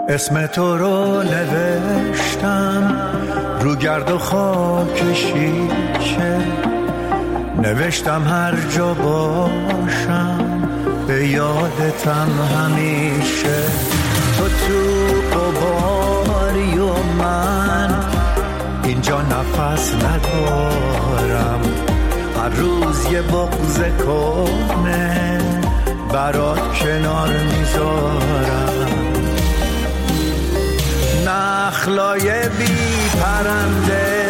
اسم تو رو نوشتم رو گرد و خاک شیشه، نوشتم هر جا باشم به یادتم همیشه. تو قباری و من اینجا نفس ندارم، هر روز یه بغض کنه برات کنار میذارم. نخلای بی پرنده،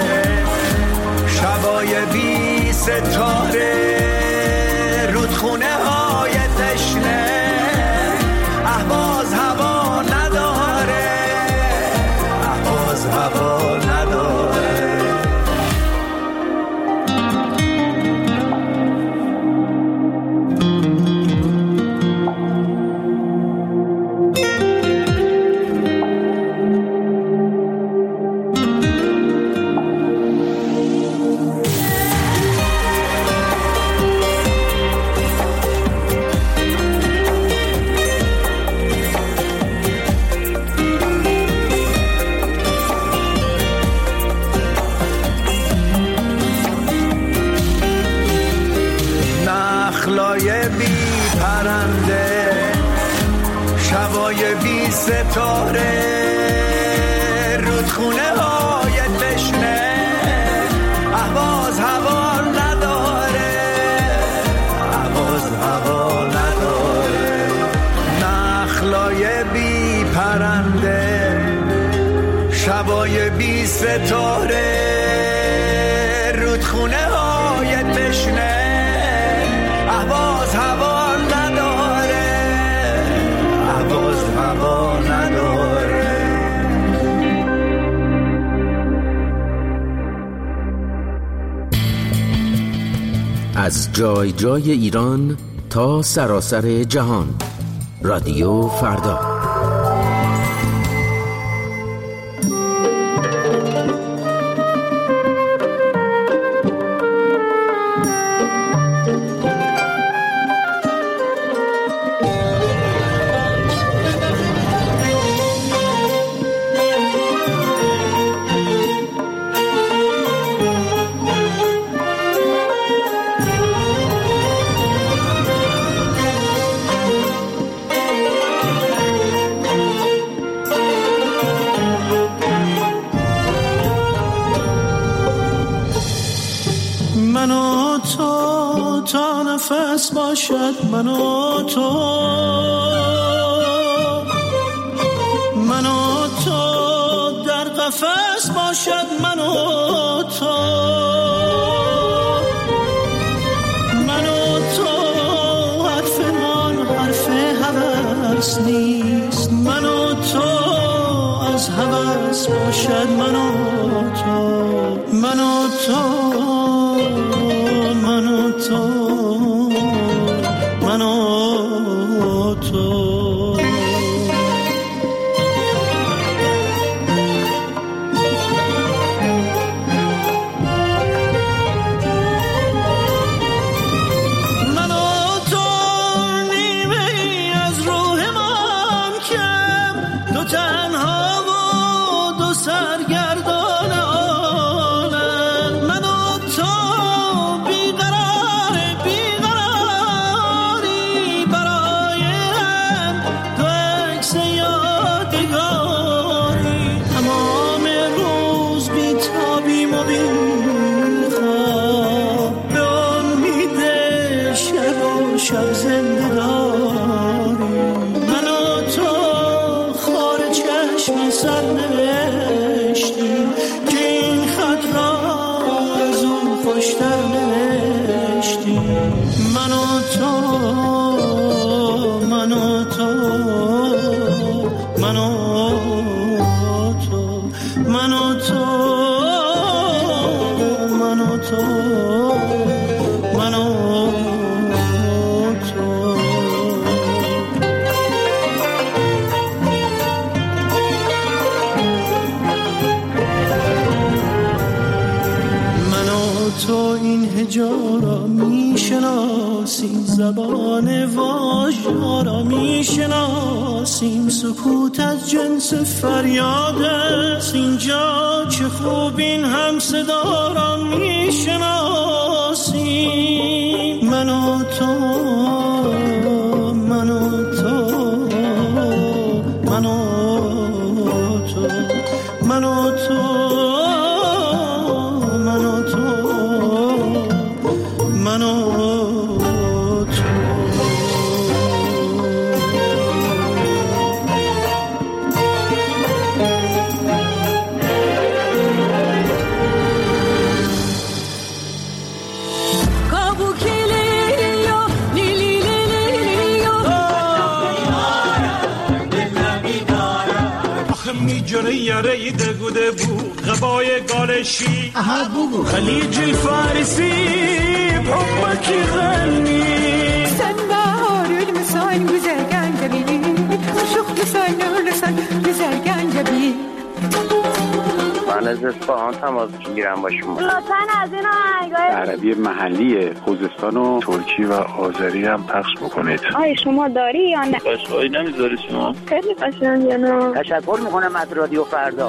شبای بی ستاره، رودخونه های تشنه، اهواز هوا نداره، اهواز هوا نداره. ستاره، رودخونه های تشنه، اهواز هوا نداره، اهواز هوا نداره. نخلای بی پرنده، شبای بی ستاره، رودخونه های تشنه، اهواز هوا نداره، اهواز هوا نداره. از جای جای ایران تا سراسر جهان، رادیو فردا. نفس باشد من و تو، من و تو در قفس باشد من و تو، من و تو حرفمان حرف هوس نیست، من و تو از هوس باشد من و تو، من و تو، من و تو، من و تو. جا را میشناسیم، زبان واژه‌ها را میشناسیم، سکوت از جنس فریاد است اینجا، چه خوب این هم صدا را میشناسیم. من و تو، من و تو، من و تو، من و تو، من و تو، من و تو. یاره دگوده بو غبای گالشی خلیج الفارسي بحبك يغني سنبار المسان güzelgen جبين شوخ لسان لسان güzelgen جبين. من از اصفهان تماس میگیرم با شما. لطفاً از این آهنگای عربی محلی خوزستان و ترکی و آذری هم پخش بکنید. آیا شما داری یا نه؟ قشنگی نمیذاری شما؟ خیلی قشنگه نه؟ تشکر میکنم از رادیو فردا.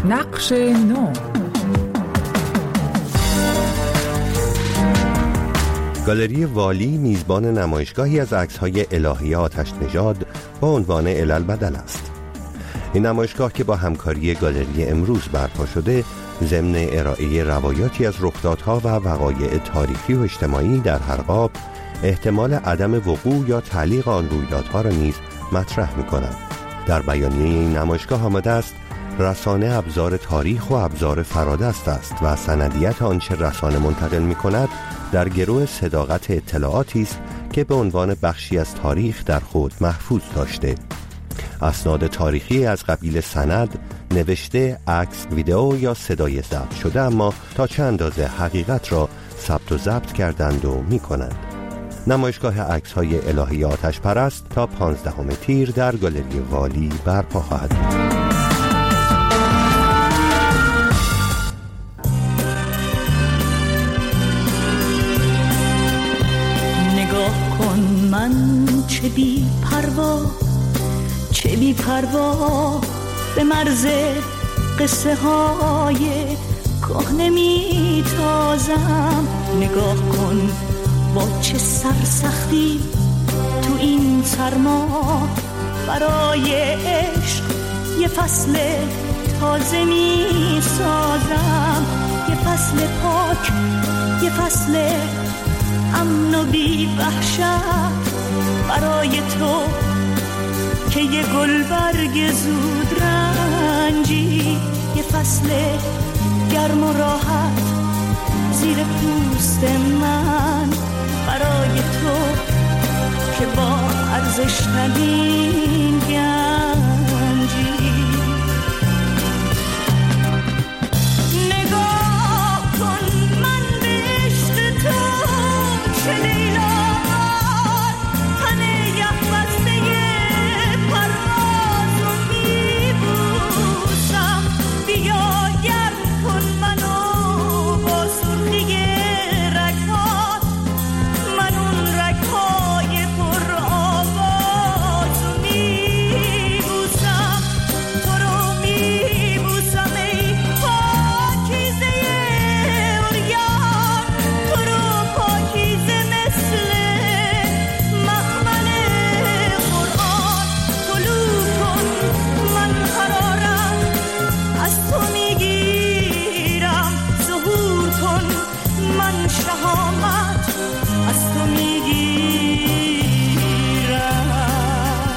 نقش نو. گالری والی میزبان نمایشگاهی از عکس‌های الهی آتش نژاد با عنوان الالبدل است. این نمایشگاه که با همکاری گالری امروز برپا شده، ضمن ارائه روایاتی از رخدادها و وقایع تاریخی و اجتماعی در هر قاب، احتمال عدم وقوع یا تعلیق آن رویدادها را نیز مطرح می‌کند. در بیانیه این نمایشگاه آمده است: رسانه ابزار تاریخ و ابزار فرادست است و سندیت آنچه رسانه منتقل می‌کند در گرو صداقت اطلاعاتی است که به عنوان بخشی از تاریخ در خود محفوظ داشته. اسناد تاریخی از قبیل سند، نوشته، عکس، ویدئو یا صدای ضبط شده، اما تا چه اندازه حقیقت را ثبت و ضبط کردند و می‌کنند. نمایشگاه عکس‌های الهی آتش پرست تا 15 تیر در گالری والی برپا خواهد بود. من چه بی پروا به مرز قصه های کهنه می تازم. نگاه کن با چه سرسختی تو این سرما برای عشق یه فصل تازه می سازم. یه فصل پاک، یه فصل امن و بی وحشت برای تو که یه گلبرگ زود رنجی. یه فصل گرم و راحت زیر پوست من برای تو که با ارزش ندین گنجی. نگاه کن من به عشق تو چه لیلان تن یخ بسته پرواز و میبوسم. بیا گرم کن منو با سرخی رگ‌هات، من اون رگ‌های پر آواز و میبوسم. تو رو میبوسم ای پاکیزه عریان، تو رو پاکیزه مثل مخمل قرآن. طلوع کن من قرارم از تو میگیرم، ظهور کن من شهامت از تو میگیرم.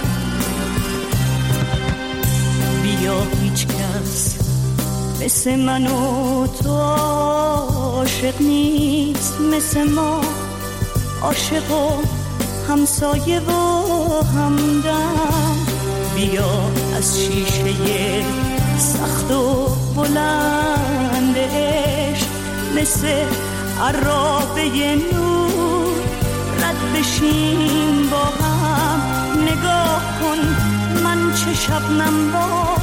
بیا هیچ کس مثل من و تو عاشق نیست، مثل ما عاشق و همسایه و همدم. بیا از شیشه سخت و بلند عشق مثل عرابه نور رد بشیم با هم. نگاه کن من چه شبنم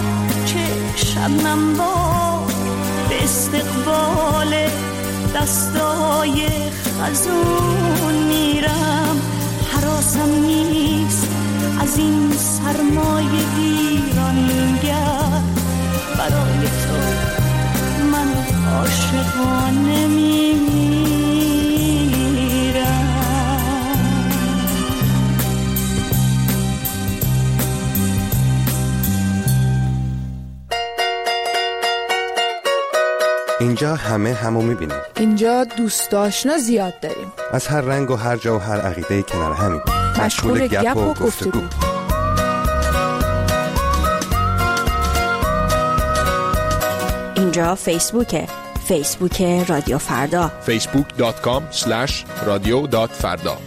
با به استقبال دستای خزون میرم. حراسم نیست از این سرمای ویرانگر، برای تو من عاشقانه میمیرم. اینجا همه همو میبینیم. اینجا دوست آشنا زیاد داریم، از هر رنگ و هر جا و هر عقیده کنار همیم، مشغول گپ و گفتگو. اینجا فیسبوک رادیو فردا، facebook.com/radio.farda.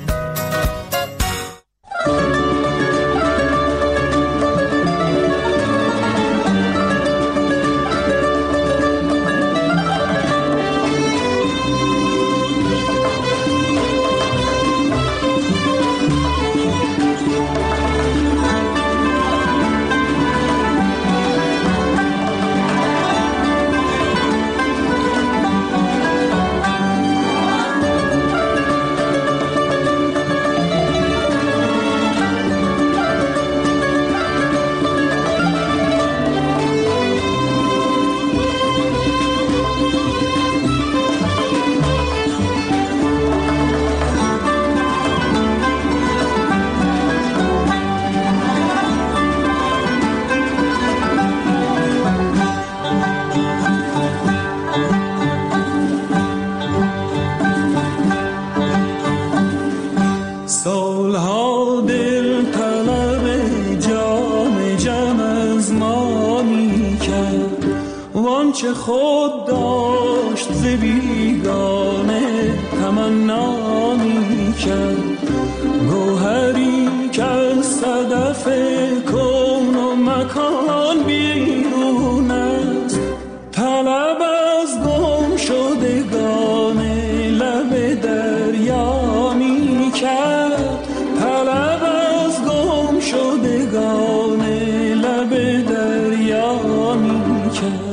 سالها دل طلب جام جم از ما می کرد، وانچه خود داشت ز بیگانه تمنا می کرد. گوهری که از صدف کون و مکان بیرون است، طلب از گم شدگان لب دریا می کرد. طلب از گم شدگان لب دریا می کرد.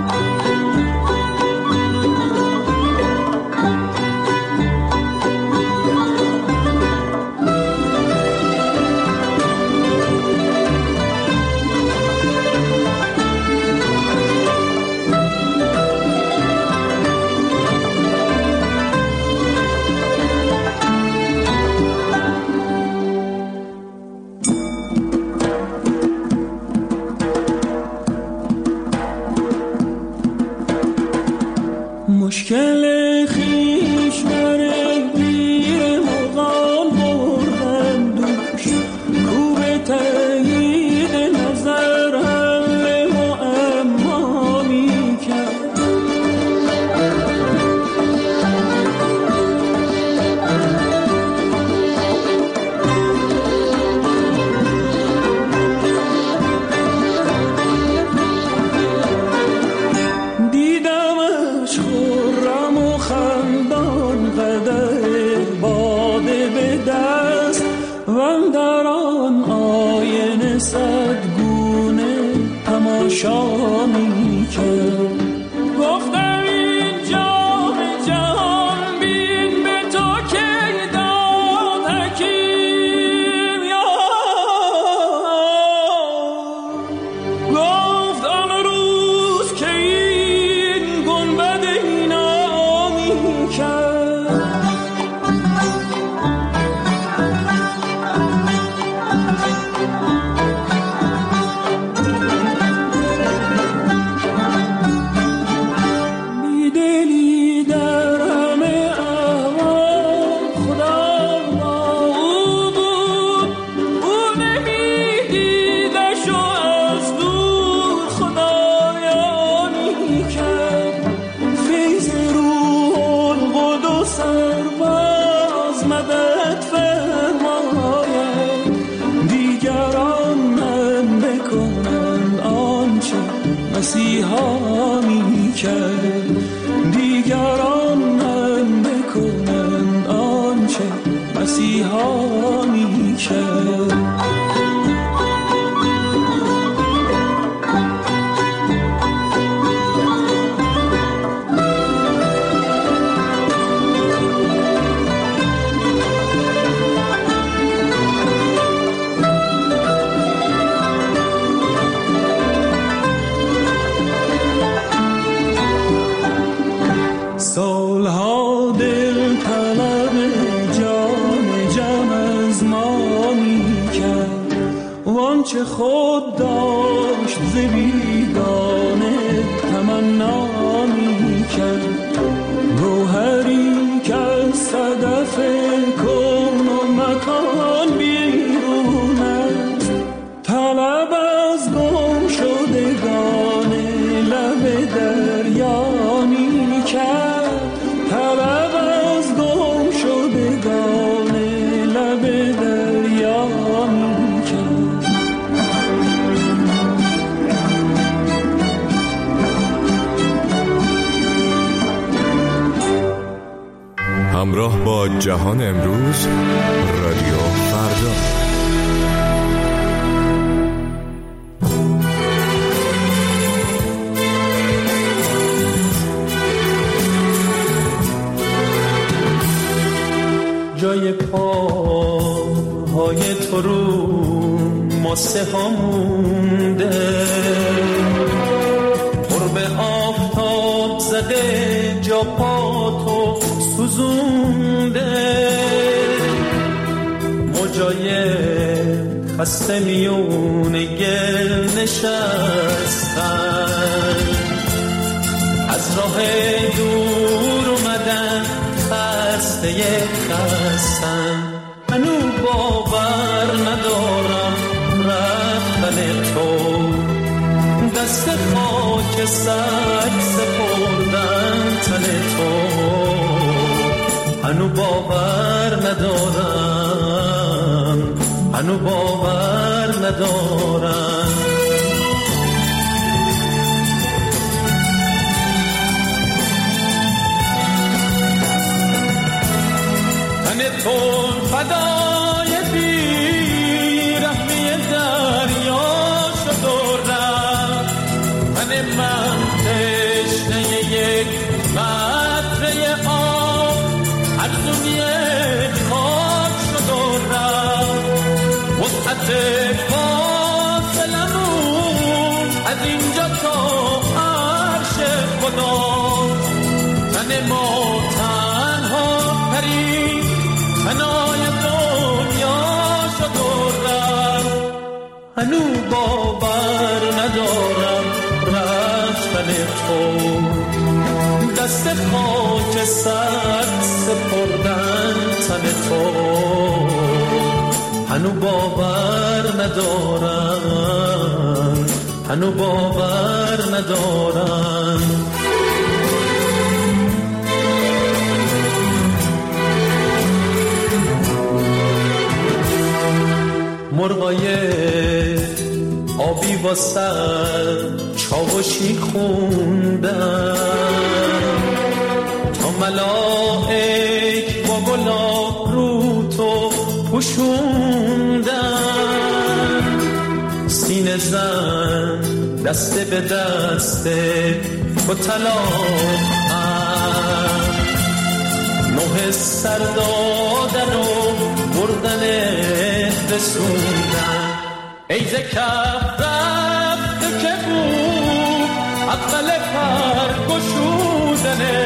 مشکل خیش برای بیر مغان بردم دوش، کو به تایید نظر حل معما می کرد. دیدمش خرم و خندان قدر باده به دست، و در آن آینه صدگونه تماشا می کرد. گفتم این جام جهان بین به تو که داد حکیم گفت آن روز که این گنبد اینا می کرد. بیدلی در همه احوال خدا با او بود، او نمیدیدش و از دور خدایا می کرد. فیض روح القدس سرباز مدد فرماید، دیگران من بکنند آنچه مسیحا می کرد. دیگران من بکنند آنچه مسیحا می کرد. سالها دل طلب جام جم از ما می کرد، وانچه خود داشت ز بیگانه تمنا می کرد. گوهری که از صدف کون و مکان بیرون است، طلب از گم شدگان لب دریا می کرد. طلب از گم شدگان لب دریا می کرد. همراه با جهان امروز، رادیو فردا. جای پاهای تو رو ماسه ها مونده، قرب آفتاب زده جا پا تو سوزونده. موجای خسته میون گل نشستن، از راه دور اومدن خسته خستن. منو باور ندارم رفتن تو، دست خاک سگ سپردن تن تو، هنو باور ندارم، هنو باور ندارم. تن تو فدای بیرحمی دریا شد و رفت، تن من تشنه یک قطره آب ارزون یک خاک شد و رفت. وسعت فاصلمون از اینجا تا عرش خدا، تن ما تنها ترین فنای دنیا شد و رفت. هنو باور ندارم رفتن تو، دست خاک سرد سپردن تن تو، هنو باور ندارم، هنو باور ندارم. مرغای آبی واسه چاوشی خوندن، تا ملائک با گلاب رو تو پوشوندن. سینه زن دسته به دسته با طلاق نوح سر دادن و بردن رسوندن. ای ز کف رفته که بود عقل پر گشودنه،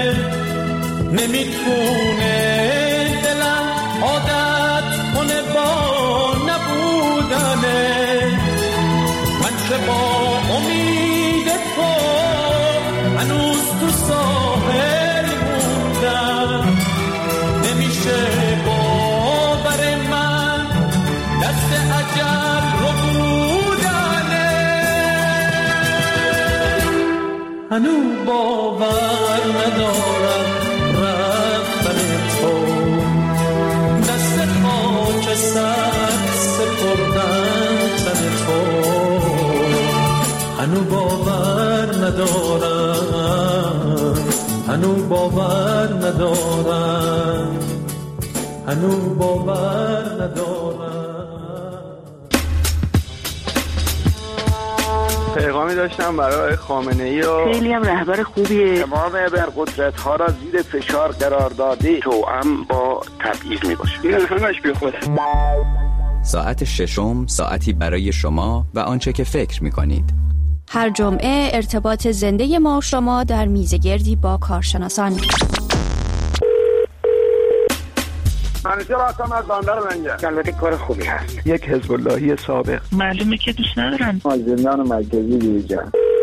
نمیتونه دلم عادت کنه با نبودنه. من که با امید تو هنوز تو ساحل موندم، نمیشه باور من دست اجل رو بودنه. هنو باور ندارم رفتن تو، دست خاک سرد سپردن تن تو، هنو باور ندارم، هنو باور ندارم، هنو باور ندارم. پیغامی داشتم برای خامنه‌ای و خیلی هم رهبر خوبیه. امام ابرقدرت‌ها را زیر فشار قرار داده، توأم با تبعیض میباشه. این همش بیخوده. ساعت ششم، ساعتی برای شما و آنچه که فکر می‌کنید. هر جمعه ارتباط زنده ما شما در میزگردی با کارشناسان. منیجر راستم از بندر منگه. البته کار خوبی هست. یک حزب اللهی سابق. معلومه که دوست ندارن. زندان مرکزی دیجا.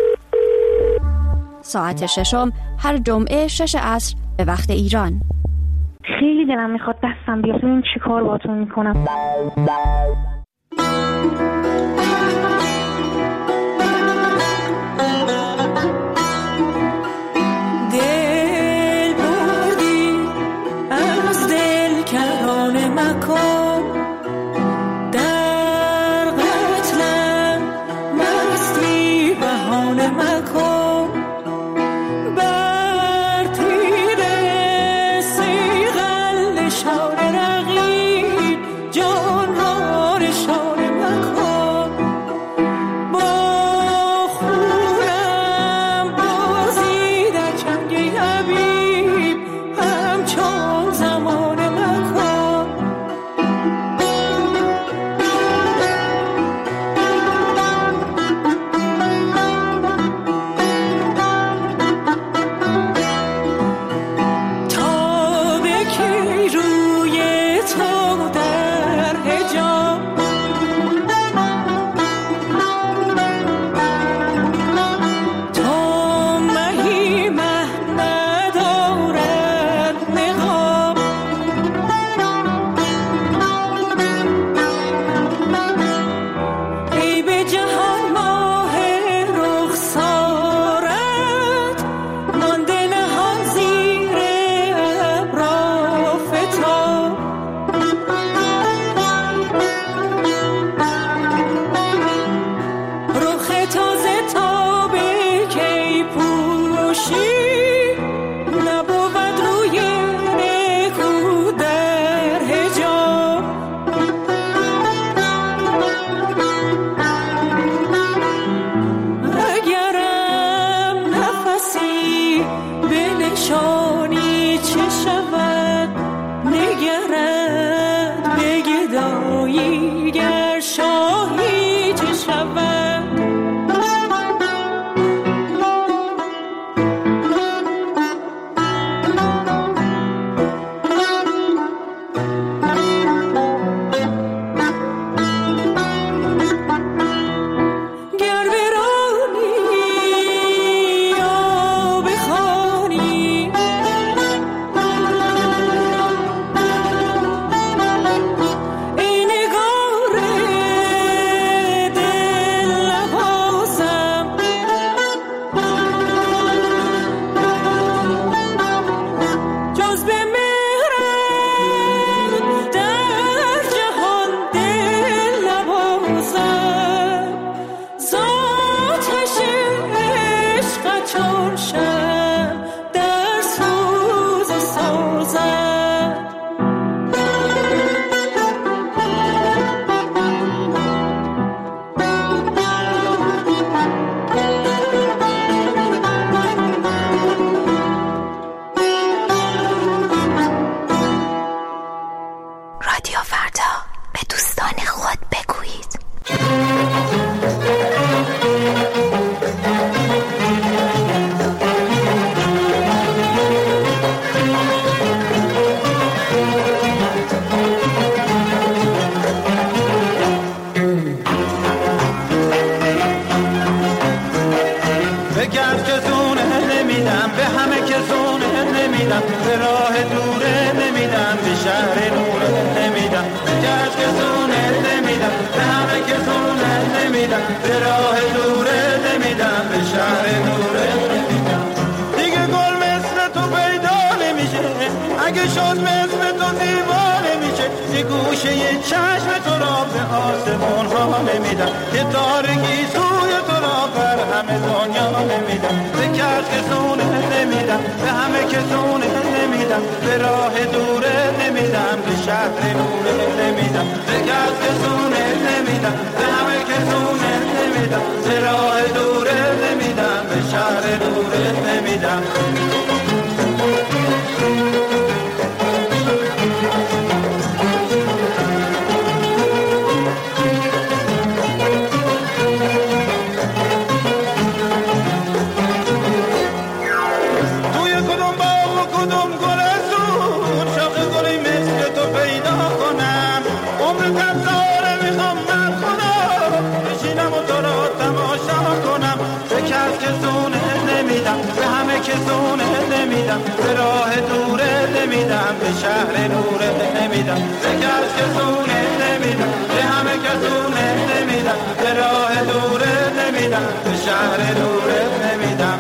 ساعت ششم هر جمعه 6 عصر به وقت ایران. خیلی دلم میخواد دستم بیاد ببین چی کار باهاتون میکنم. دل بودی از دل کرانه مکن، در قتلم مستی بهانه مکن، بر تیر سیغل نشانه رقیب جان را نشانه مکن. کس که سونت نمیدم، به همه که سونت نمیدم، به راه دورت نمیدم، به شهر نورت نمیدم. دیگه گل مثل تو پیدا نمیشه، اگه شد مثل تو زیبا نمیشه. یه گوشه یه چشم تو را به آسمون ها نمیدم، یه تارگی سوی تو را بر همه دنیا نمیدم. به کس که سونت نمیدم، به همه که سونت نمیدم، به راه دوره نمیدم، به شهر نوره نمیدم. به کس که سونت نمیدم، به همه که سونت نمیدم، به راه دوره نمیدم، به شهر نوره نمیدم. به همه که سونت نمیدم، به راه دوره نمیدم، به شهر نوره نمیدم. به کس که سونت نمیدم، به همه که سونت نمیدم، به راه دوره نمیدم، به شهر نوره نمیدم.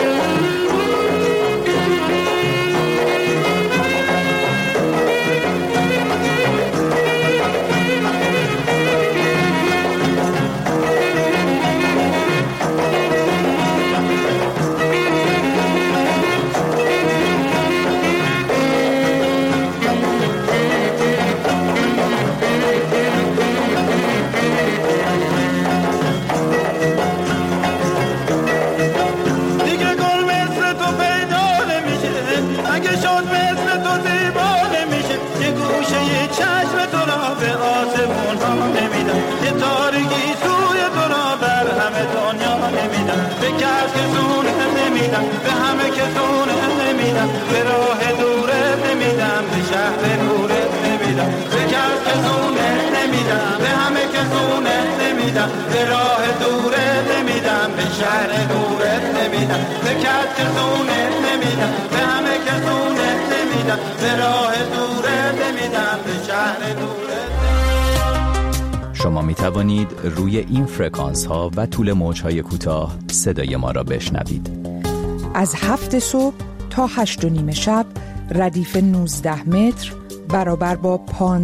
به همه که سونت نمیدم، به راه دوره نمیدم، به شهر نورت نمیدم. به کس که سونت نمیدم، به همه که سونت نمیدم، به راه دوره نمیدم، به شهر نورت نمیدم. به کس که سونت نمیدم، به همه که سونت نمیدم، به راه دوره نمیدم، به شهر نورت. شما می توانید روی این فرکانس ها و طول موج های کوتاه صدای ما را بشنوید. از 7 صبح تا 8:30 شب ردیف 19 متر برابر با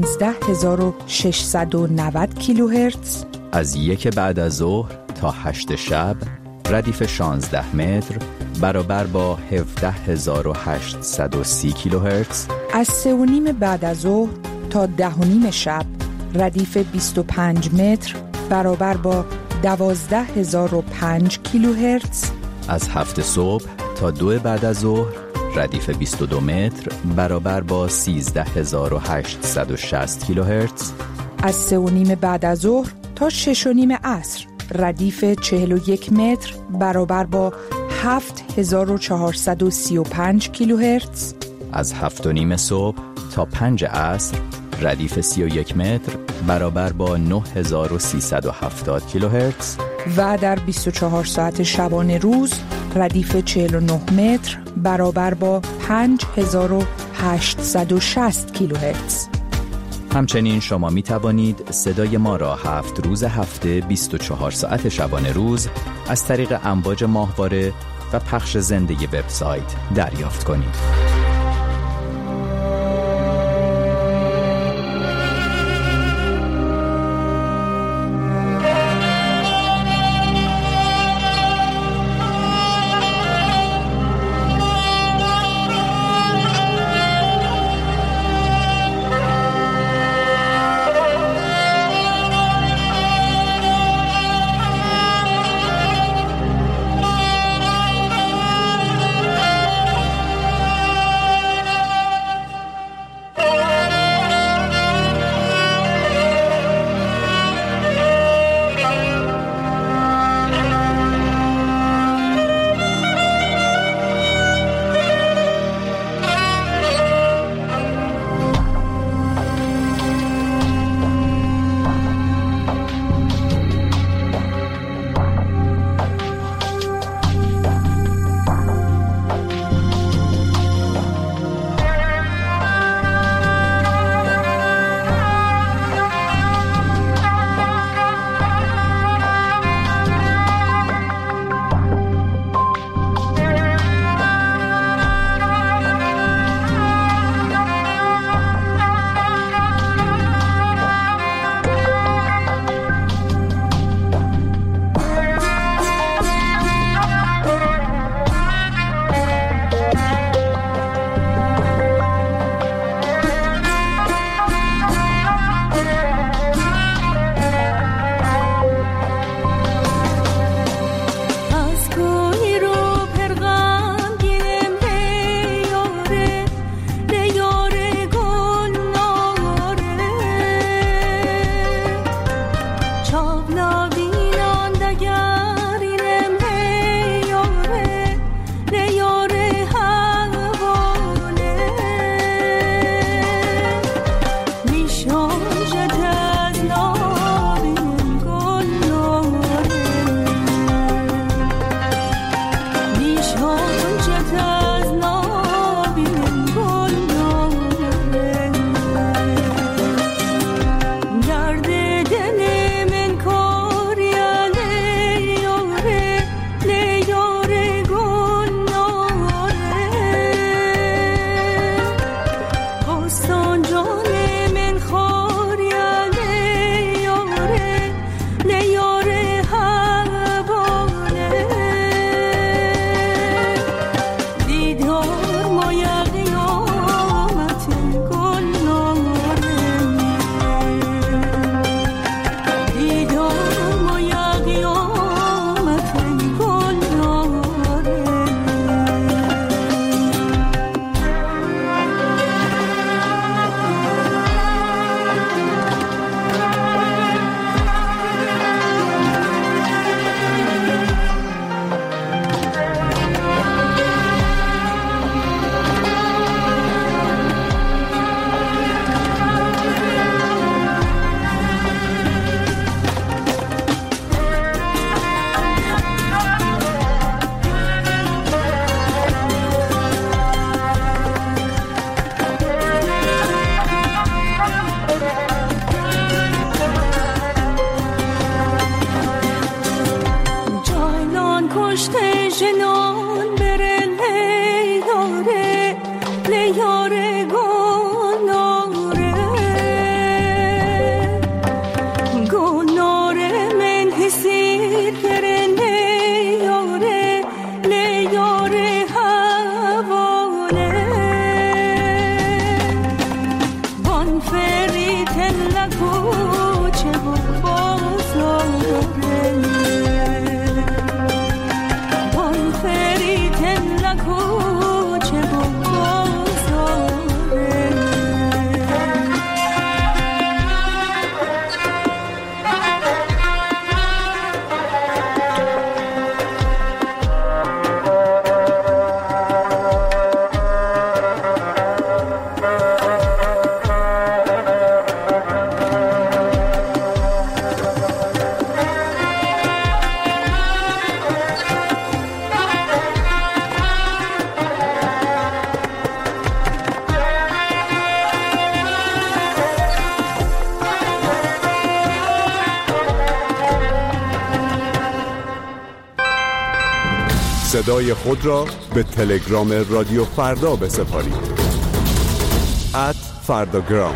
15690 کیلوهرتز. از 1 بعد از ظهر تا 8 شب ردیف 16 متر برابر با 17830 کیلوهرتز. از 3:30 بعد از ظهر تا 10:30 شب ردیف 25 متر برابر با 12005 کیلوهرتز. از 7 صبح تا 2 بعد از ظهر ردیف 22 متر برابر با 13860 کیلوهرتز. از 3:30 بعد از ظهر تا 6:30 عصر ردیف 41 متر برابر با 7435 کیلوهرتز. از 7:30 صبح تا 5 عصر ردیف 31 متر برابر با 9370 کیلوهرتز. و در 24 ساعت شبانه روز ردیف 49 متر برابر با 5860 کیلوهرتز. همچنین شما می توانید صدای ما را 7 روز هفته 24 ساعت شبانه روز از طریق امواج ماهواره و پخش زنده وبسایت دریافت کنید. کوچه و بازاره آن فریتن لکوچه و بازاره صدای خود را به تلگرام رادیو فردا بسپارید. @فرداگرام.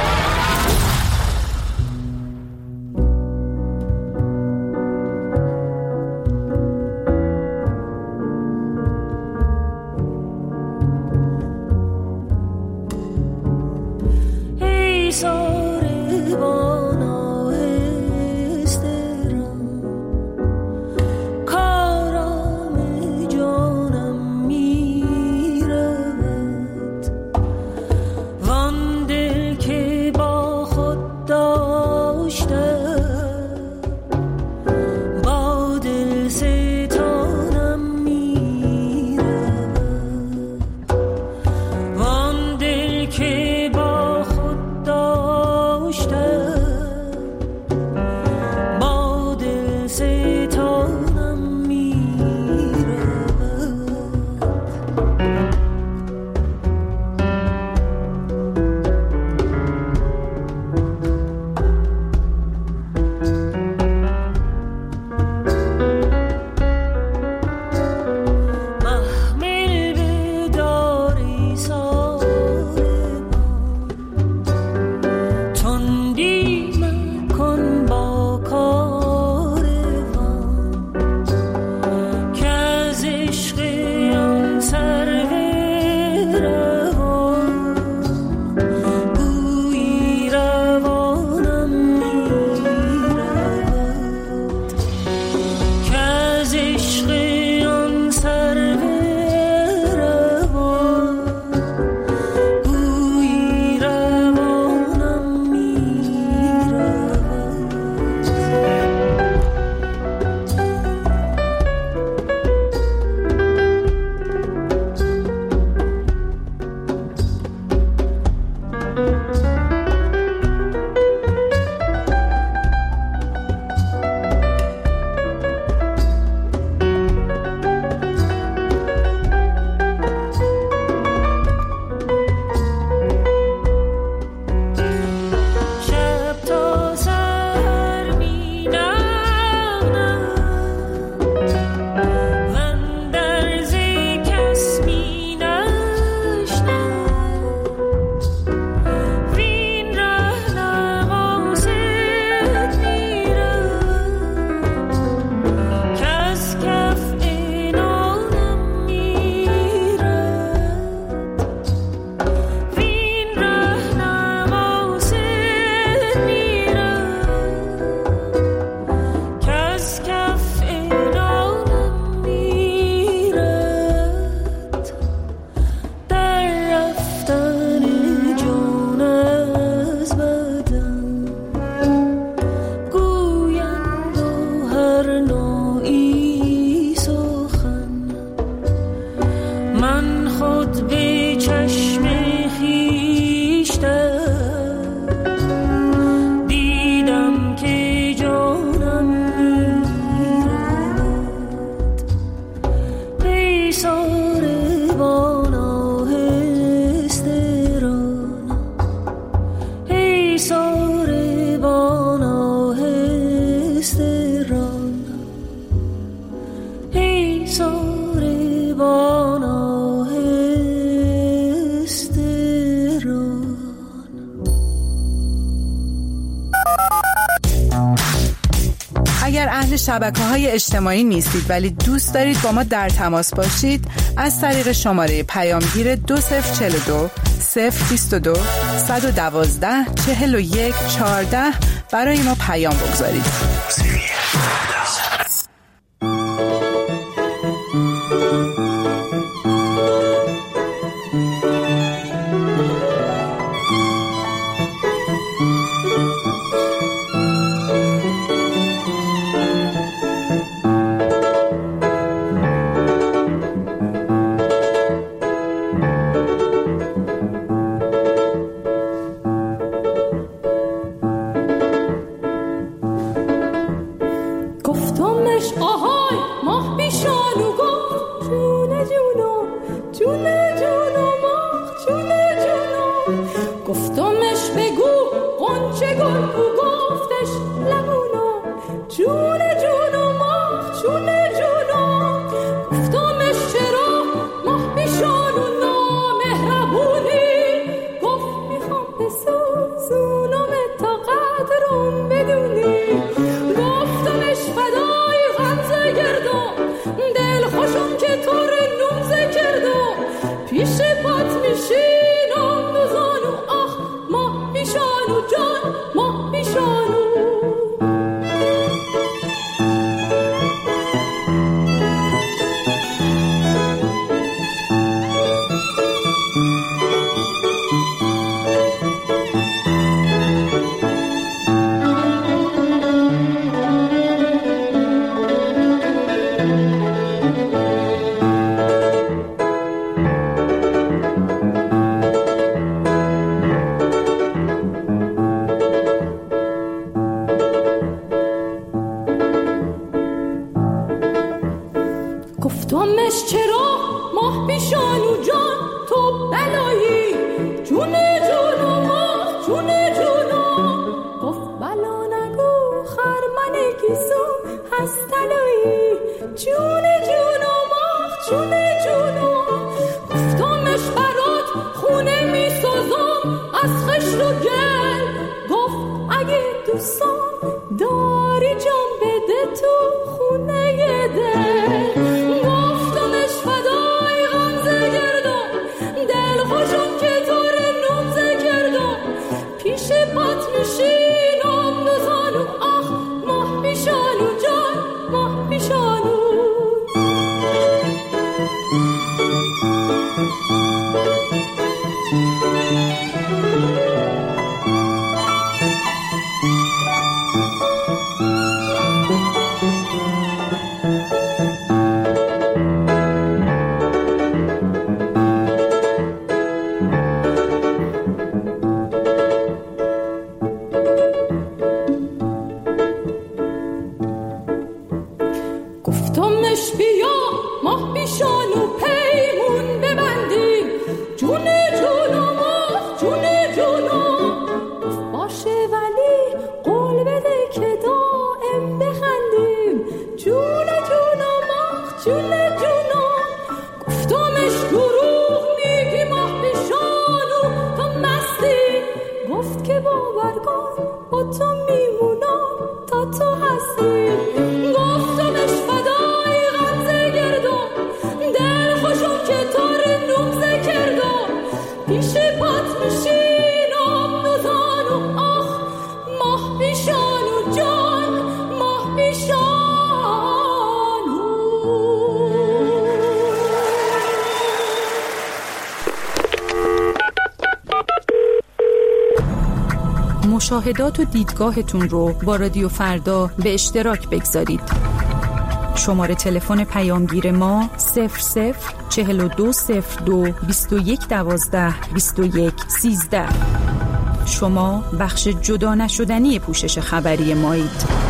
اگر اهل شبکه‌های اجتماعی نیستید ولی دوست دارید با ما در تماس باشید، از طریق شماره پیامگیر 2042 022 112 41 14 برای ما پیام بگذارید. گفتمش چرا ماه پیشانو جان تو بلایی جون جون و ماه جون جونو گفت بلا نگو خرمن گیسو هست تلایی جون جون و ماه جون جونو گفتمش برات خونه می سازم از خشت و گل گفت اگه دوستان داری جان بده تو خونه دل گفتمش فدای غمزه گردم دل خوشم که تو نمزه کردم پیش پات میشینم نزانو آخ ماه پیشانو جان ماه پیشانو گفتمش بیا ماه پیشانو پیمون ببندیم جون جون و ماه جون جونو گفت باشه ولی قول بده که دائم بخندیم جون جون و ماه جون جونو گفتمش دروغ میگی ماه پیشانو تو مستی گفت که باور کن با تو میمونم تا تو هستی گفتمش فدای غمزه گردم دل خوشم که تو نمزه کردم پیش پات میشینم نزانو آخ ماه پیشانو جان ماه پیشانو مشاهدات و دیدگاهتون رو با رادیو فردا به اشتراک بگذارید. شماره تلفن پیامگیر ما 004202 2112 2113. شما بخش جدا نشدنی پوشش خبری مایید.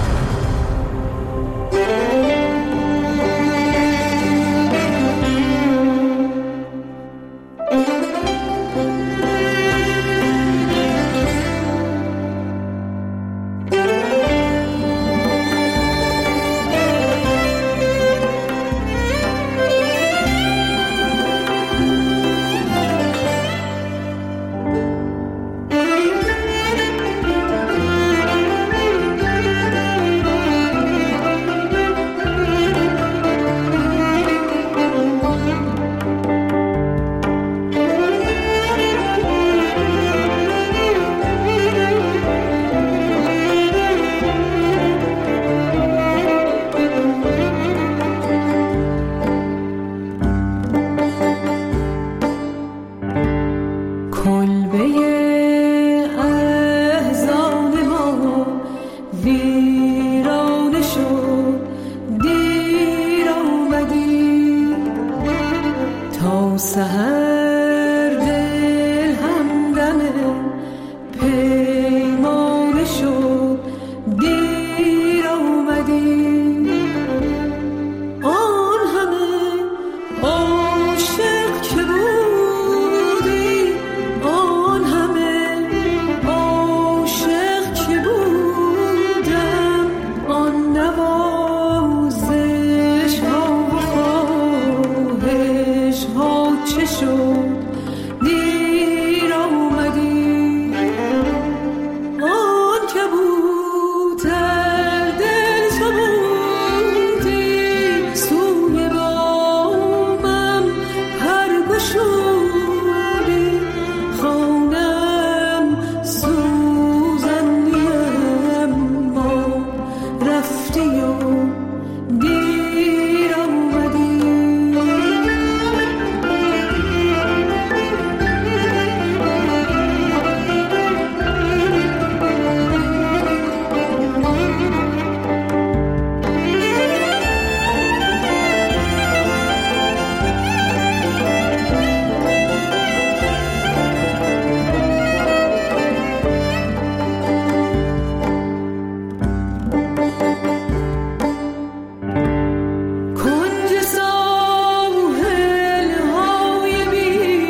سحر دل همدمه پیمانه شد دیر آمدی آن همه عاشق که بودی آن همه عاشق که بودم آن نوازش ها و خواهش ها چه شد دیر آمدی آن کبوتر دل تو بودی سوی بامم پرگشودی خانم سوزنیم ما رفتی و دیر آمدی کنج ساحل های بی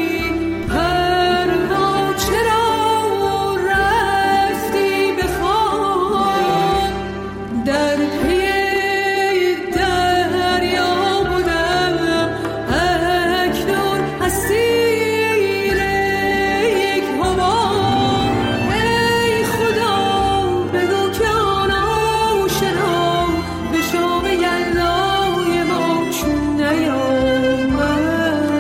پروا چرا رفتی به خاک در پی دریا بودم اکنون اسیر یک حباب ای خدا بگو که آن آشنا به شام یلدای ما چون نیامد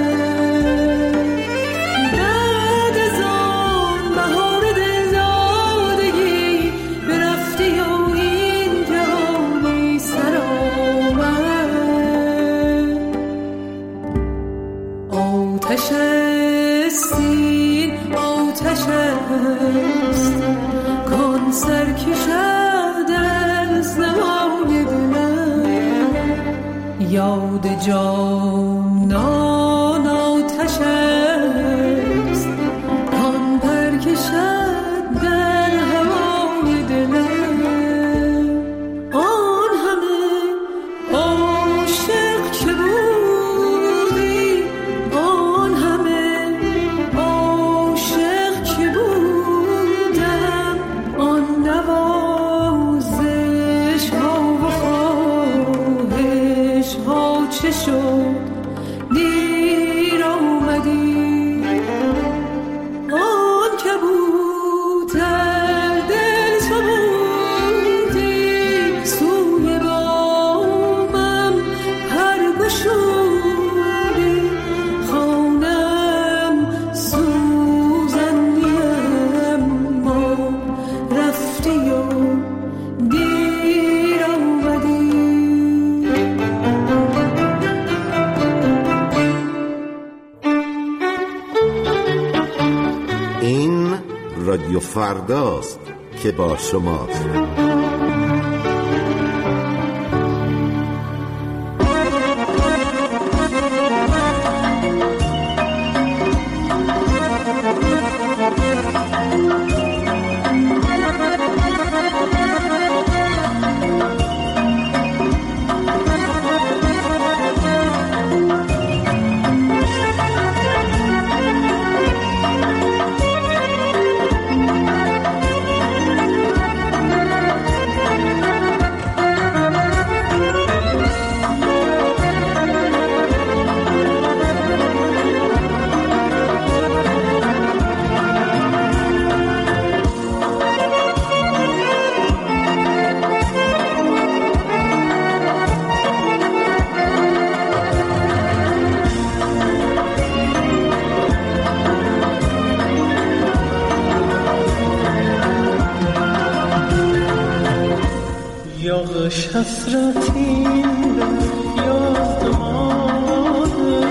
بعد از آن بهار دلزادگی برفتی و این جهانی سر آمد آتش سین آتش است کن سر کشد از نوای دلم یاد جانان آتش است کن پر کشد در هوای دلم آن همه عاشق که بودی آن همه عاشق که بودم آن نوازش ها و خواهش ها چه شد دیر آمدی آن کبوتر دل تو بودی سوی بامم پرگشودی خانم سوزنیم ما رفتی و دیر آمدی این رادیو فرداست که با شماست. یاغش حسرتی یاد ماده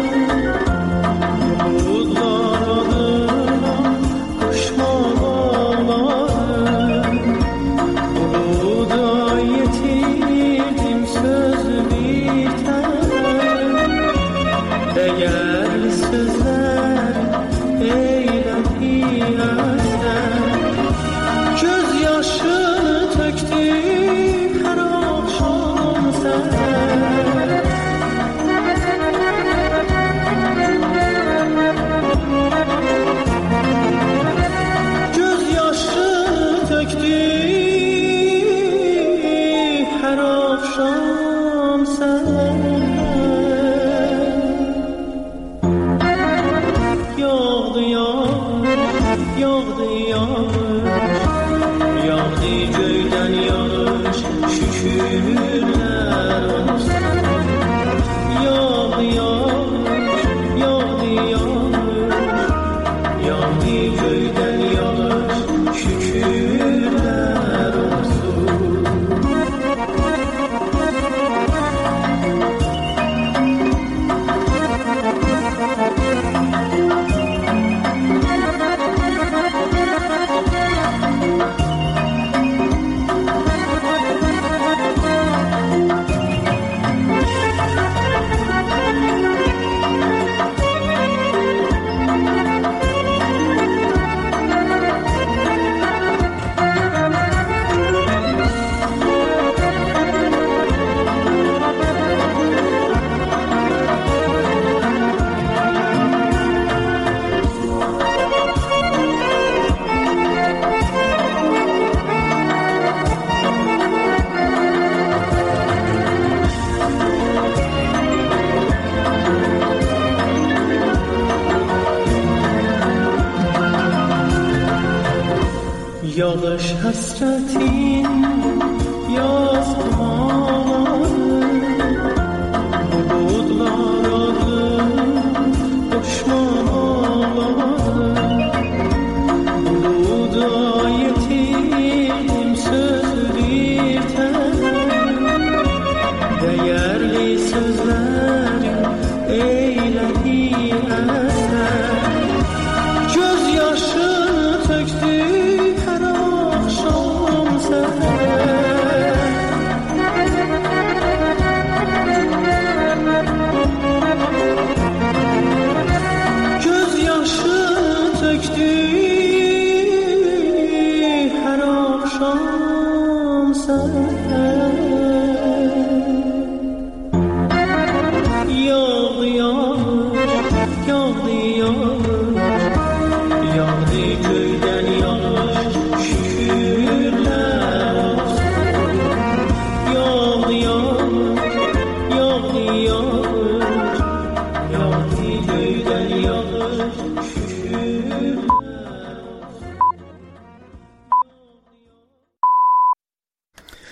بود دارم کشما باده بود آیتی دیم söz biter eğer söz göyden yağış şükürler olsun. Yağdı yağış, yağdı yağış, yağdı göyden yağış şükürler olsun. Yağış hasretin yaz dumanı, bulutlar adı koşmaları. Buluda yetim söz bir tane, değerli sözlerin eyledi eser. Gözyaşını töktü her akşam seher. Gözyaşını töktü her akşam seher.